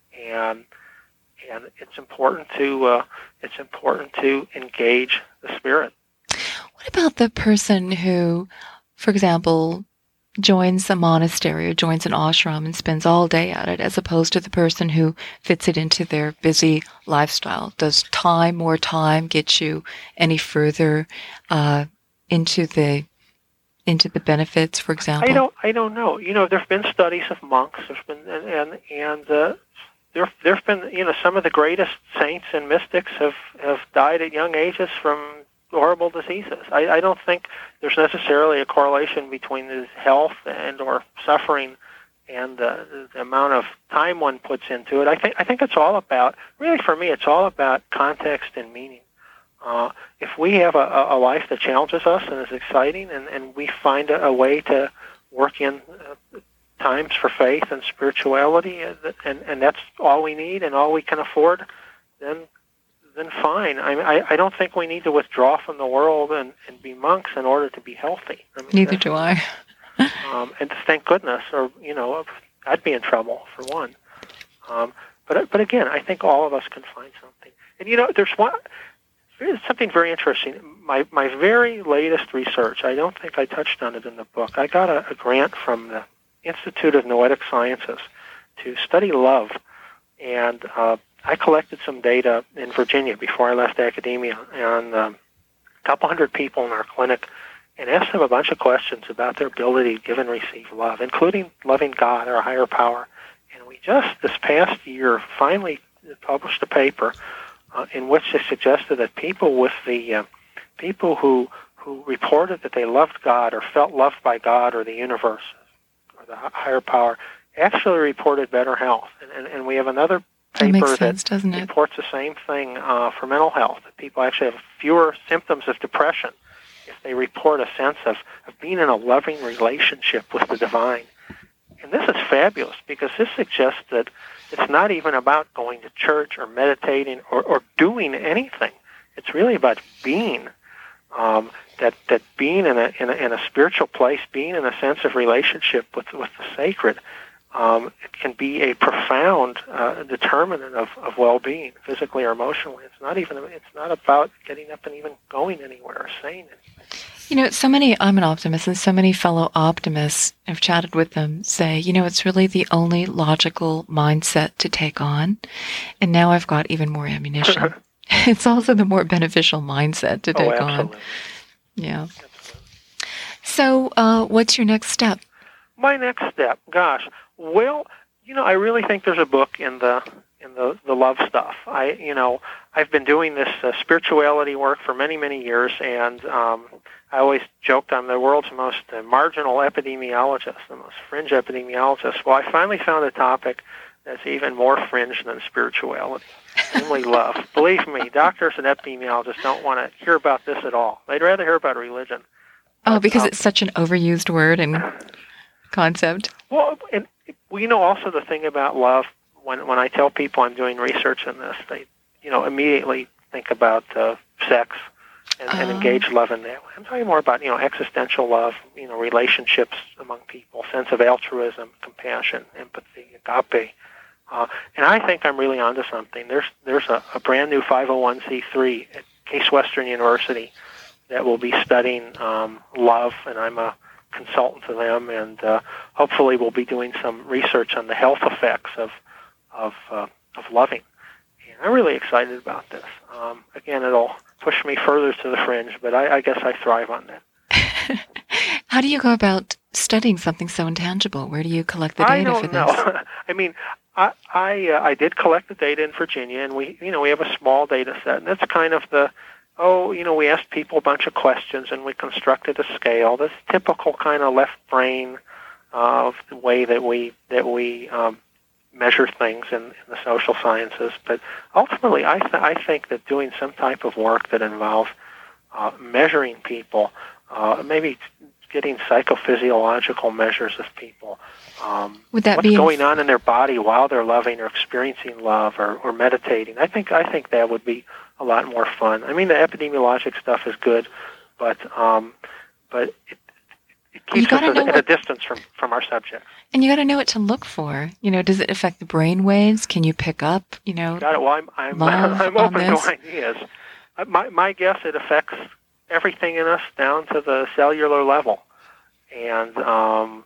and and it's important to uh, it's important to engage the spirit. What about the person who, for example, joins a monastery or joins an ashram and spends all day at it, as opposed to the person who fits it into their busy lifestyle? Does time, more time, get you any further uh, into the into the benefits, for example? I don't. I don't know. You know, there've been studies of monks. There's been and and, and uh, there there've been you know some of the greatest saints and mystics have have died at young ages from horrible diseases. I, I don't think there's necessarily a correlation between the health and or suffering and uh, the amount of time one puts into it. I think I think it's all about, really for me, it's all about context and meaning. Uh, if we have a, a life that challenges us and is exciting, and, and we find a, a way to work in uh, times for faith and spirituality, and, and, and that's all we need and all we can afford, then then fine. I, I I don't think we need to withdraw from the world and, and be monks in order to be healthy. I mean, Neither do I. um, and thank goodness, or you know, I'd be in trouble for one. Um, but but again, I think all of us can find something. And you know, there's one. There's something very interesting. My my very latest research, I don't think I touched on it in the book. I got a, a grant from the Institute of Noetic Sciences to study love, and uh, I collected some data in Virginia before I left academia on um, a couple hundred people in our clinic, and asked them a bunch of questions about their ability to give and receive love, including loving God or a higher power. And we just this past year finally published a paper uh, in which they suggested that people with the uh, people who who reported that they loved God or felt loved by God or the universe or the higher power actually reported better health. And and, and we have another paper that, makes sense, that doesn't it? reports the same thing uh, for mental health, that people actually have fewer symptoms of depression if they report a sense of, of being in a loving relationship with the divine. And this is fabulous, because this suggests that it's not even about going to church or meditating or, or doing anything. It's really about being, um, that, that being in a, in, a, in a spiritual place, being in a sense of relationship with, with the sacred, um, it can be a profound uh, determinant of, of well-being, physically or emotionally. It's not even, it's not about getting up and even going anywhere or saying anything. You know, so many, I'm an optimist, and so many fellow optimists, I've chatted with them, say, you know, it's really the only logical mindset to take on. And now I've got even more ammunition. It's also the more beneficial mindset to take oh, on. Yeah. Absolutely. So, uh, what's your next step? My next step, gosh, well, you know, I really think there's a book in the in the, the love stuff. I, you know, I've been doing this uh, spirituality work for many, many years, and um, I always joked I'm the world's most uh, marginal epidemiologist, the most fringe epidemiologist. Well, I finally found a topic that's even more fringe than spirituality, namely love. Believe me, doctors and epidemiologists don't want to hear about this at all. They'd rather hear about religion. Oh, but, because um, it's such an overused word and concept. Well, and, well, you know, also the thing about love, when when I tell people I'm doing research in this, they, you know, immediately think about uh, sex and, and engage love in that way. I'm talking more about, you know, existential love, you know, relationships among people, sense of altruism, compassion, empathy, agape. Uh, and I think I'm really onto something. There's there's a, a brand new five oh one c three at Case Western University that will be studying um, love, and I'm a consultant to them, and uh, hopefully we'll be doing some research on the health effects of of uh, of loving. And I'm really excited about this. Um, again, it'll push me further to the fringe, but I, I guess I thrive on that. How do you go about studying something so intangible? Where do you collect the data I don't for this? know. I mean, I I, uh, I did collect the data in Virginia, and we you know we have a small data set, and that's kind of the oh you know we asked people a bunch of questions, and we constructed a scale. This typical kind of left brain of the way that we that we um, measure things in, in the social sciences. But ultimately, I th- I think that doing some type of work that involves uh, measuring people, uh, maybe getting psychophysiological measures of people. Um, Would that what's be going on in their body while they're loving or experiencing love or, or meditating? I think I think that would be a lot more fun. I mean, the epidemiologic stuff is good, but um, but it, it keeps us at, at a distance from, from our subjects. And you got to know what to look for. You know, does it affect the brain waves? Can you pick up? You know, got it. Well, I'm I'm, I'm open to ideas. My my guess, it affects everything in us down to the cellular level, and um,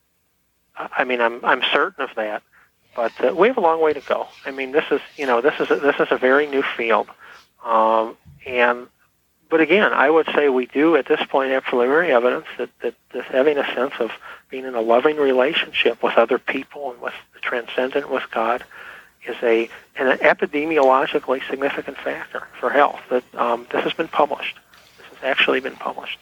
I mean, I'm I'm certain of that. But uh, we have a long way to go. I mean, this is you know this is a, this is a very new field, um, and but again, I would say we do at this point have preliminary evidence that, that, that having a sense of being in a loving relationship with other people and with the transcendent, with God, is a an epidemiologically significant factor for health. That um, this has been published. This has actually been published.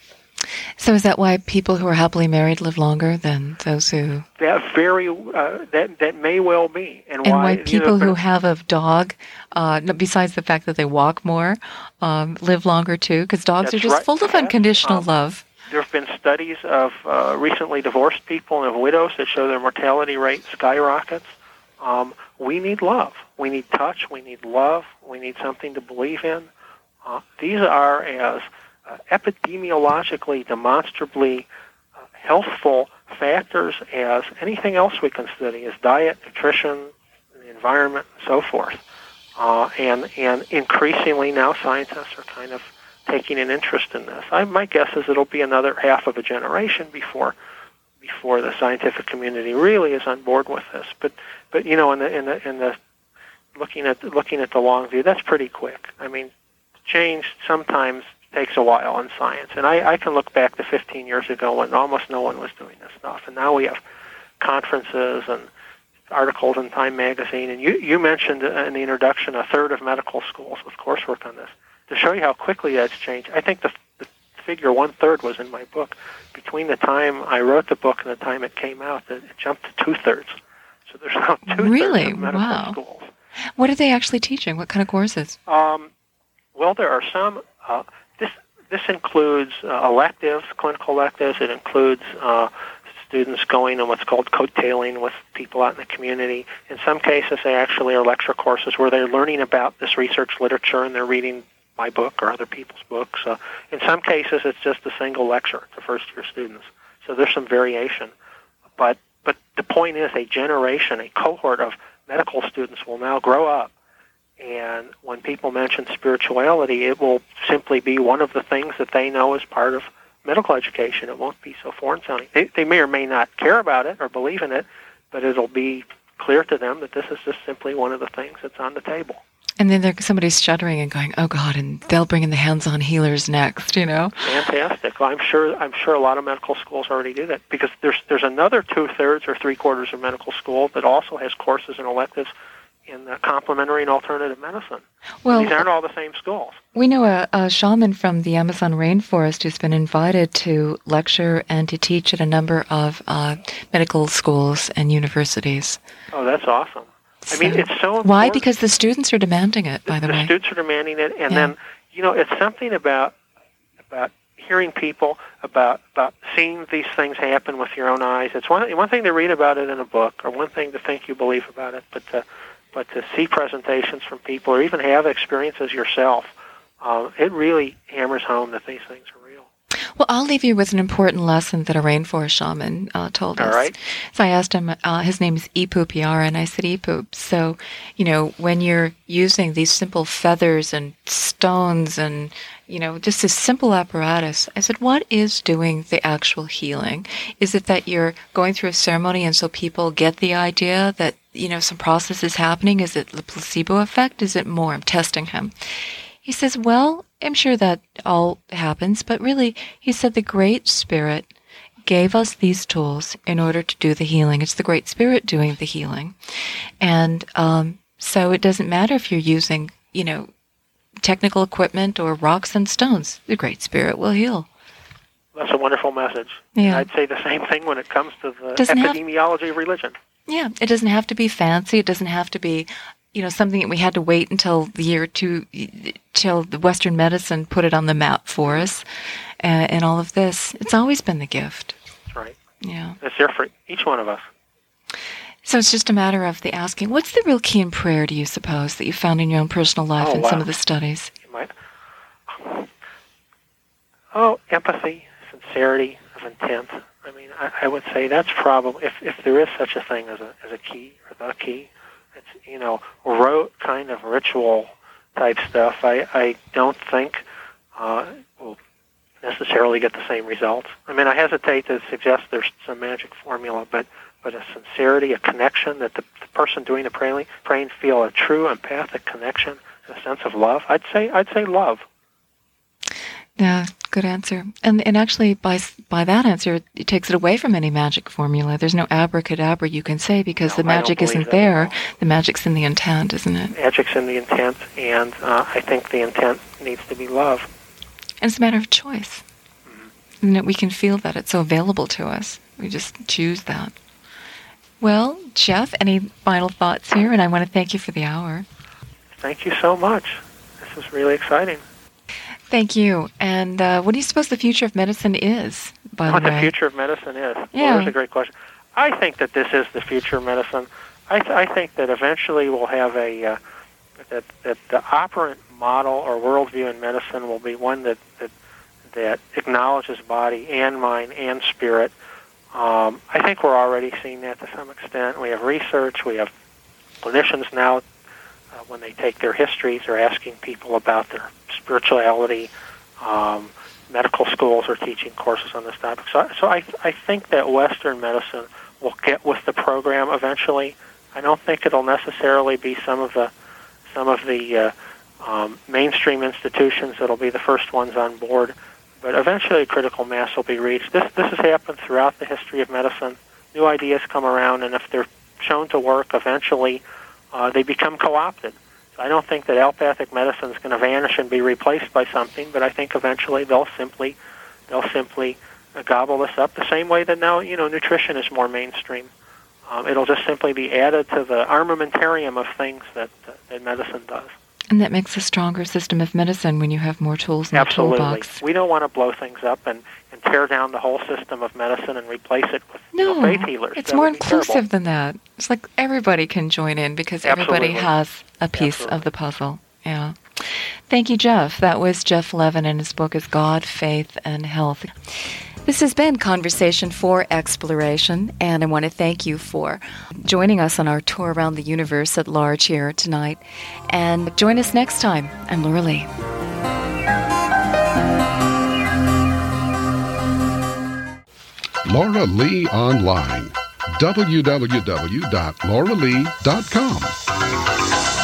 So is that why people who are happily married live longer than those who... That very, uh, that that may well be. And, and why, why people you know, who have a dog, uh, besides the fact that they walk more, um, live longer too? Because dogs are just right. full of unconditional um, love. There have been studies of uh, recently divorced people and of widows that show their mortality rate skyrockets. Um, we need love. We need touch. We need love. We need something to believe in. Uh, these are as... Uh, epidemiologically, demonstrably uh, healthful factors as anything else we can study, as diet, nutrition, the environment, and so forth. Uh, and and increasingly now scientists are kind of taking an interest in this. I, my guess is it'll be another half of a generation before before the scientific community really is on board with this. But but you know, in the in the in the looking at looking at the long view, that's pretty quick. I mean, change sometimes takes a while in science. And I, I can look back to fifteen years ago when almost no one was doing this stuff. And now we have conferences and articles in Time Magazine. And you, you mentioned in the introduction a third of medical schools with coursework on this. To show you how quickly that's changed, I think the, the figure one-third was in my book. Between the time I wrote the book and the time it came out, it jumped to two-thirds. So there's now two-thirds really? of medical wow. schools. What are they actually teaching? What kind of courses? Um, well, there are some... Uh, This this includes uh, electives, clinical electives. It includes uh, students going on what's called coattailing with people out in the community. In some cases, they actually are lecture courses where they're learning about this research literature and they're reading my book or other people's books. Uh, in some cases, it's just a single lecture to first-year students. So there's some variation. But but the point is, a generation, a cohort of medical students will now grow up, and when people mention spirituality, it will simply be one of the things that they know as part of medical education. It won't be so foreign sounding. They, they may or may not care about it or believe in it, but it'll be clear to them that this is just simply one of the things that's on the table. And then there, somebody's shuddering and going, "Oh God!" and they'll bring in the hands-on healers next. You know, fantastic. Well, I'm sure. I'm sure a lot of medical schools already do that, because there's there's another two-thirds or three-quarters of medical school that also has courses and electives in uh, complementary and alternative medicine. Well, these aren't all the same schools. We know a, a shaman from the Amazon rainforest who's been invited to lecture and to teach at a number of uh, medical schools and universities. Oh, that's awesome. I mean, it's so important. Why? Because the students are demanding it, by the, the way. The students are demanding it, and yeah. then, you know, it's something about about hearing people, about about seeing these things happen with your own eyes. It's one one thing to read about it in a book, or one thing to think you believe about it, but to, but to see presentations from people, or even have experiences yourself, uh, it really hammers home that these things are real. Well, I'll leave you with an important lesson that a rainforest shaman uh, told us. All right. So I asked him, uh, his name is Ipupiara, and I said, Ipup, so, you know, when you're using these simple feathers and stones and, you know, just this simple apparatus, I said, what is doing the actual healing? Is it that you're going through a ceremony and so people get the idea that, you know, some process is happening? Is it the placebo effect? Is it more? I'm testing him. He says, well, I'm sure that all happens, but really, he said the Great Spirit gave us these tools in order to do the healing. It's the Great Spirit doing the healing. And um, so it doesn't matter if you're using, you know, technical equipment or rocks and stones. The Great Spirit will heal. That's a wonderful message. Yeah. I'd say the same thing when it comes to the doesn't epidemiology have, of religion. Yeah, it doesn't have to be fancy. It doesn't have to be, you know, something that we had to wait until the year two, till the Western medicine put it on the map for us, uh, and all of this. It's always been the gift. That's right. Yeah. It's there for each one of us. So it's just a matter of the asking. What's the real key in prayer, do you suppose, that you found in your own personal life oh, and wow. some of the studies? You might. Oh, empathy, sincerity of intent. I mean, I, I would say that's probably, if, if there is such a thing as a as a key or the key, it's, you know, rote kind of ritual type stuff. I, I don't think uh, will necessarily get the same results. I mean, I hesitate to suggest there's some magic formula, but, but a sincerity, a connection, that the, the person doing the praying, praying feel a true empathic connection, a sense of love. I'd say I'd say love. Yeah, good answer. And and actually, by by that answer, it takes it away from any magic formula. There's no abracadabra you can say, because no, the magic isn't there. The magic's in the intent, isn't it? Magic's in the intent, and uh, I think the intent needs to be love. And it's a matter of choice. Mm-hmm. Isn't it? We can feel that it's so available to us. We just choose that. Well, Jeff, any final thoughts here? And I want to thank you for the hour. Thank you so much. This was really exciting. Thank you. And uh, what do you suppose the future of medicine is, by what the way? What the future of medicine is? Yeah. Well, there's a great question. I think that this is the future of medicine. I, th- I think that eventually we'll have a, uh, that, that the operant model or worldview in medicine will be one that, that, that acknowledges body and mind and spirit. Um, I think we're already seeing that to some extent. We have research. We have clinicians now, uh, when they take their histories, are asking people about their spirituality. Um, medical schools are teaching courses on this topic. So, so I, I think that Western medicine will get with the program eventually. I don't think it'll necessarily be some of the some of the uh, um, mainstream institutions that'll be the first ones on board, but eventually a critical mass will be reached. This this has happened throughout the history of medicine. New ideas come around, and if they're shown to work, eventually uh, they become co-opted. I don't think that allopathic medicine is going to vanish and be replaced by something, but I think eventually they'll simply they'll simply uh, gobble this up the same way that now, you know, nutrition is more mainstream. Um, it'll just simply be added to the armamentarium of things that that, that medicine does. And that makes a stronger system of medicine when you have more tools in Absolutely. the toolbox. We don't want to blow things up and, and tear down the whole system of medicine and replace it with no, you know, faith healers. It's that more would be inclusive terrible. than that. It's like everybody can join in because Absolutely. everybody has a piece Absolutely. of the puzzle. Yeah. Thank you, Jeff. That was Jeff Levin, and his book is God, Faith, and Health. This has been Conversation for Exploration, and I want to thank you for joining us on our tour around the universe at large here tonight. And join us next time. I'm Laura Lee. Laura Lee Online, w w w dot laura lee dot com.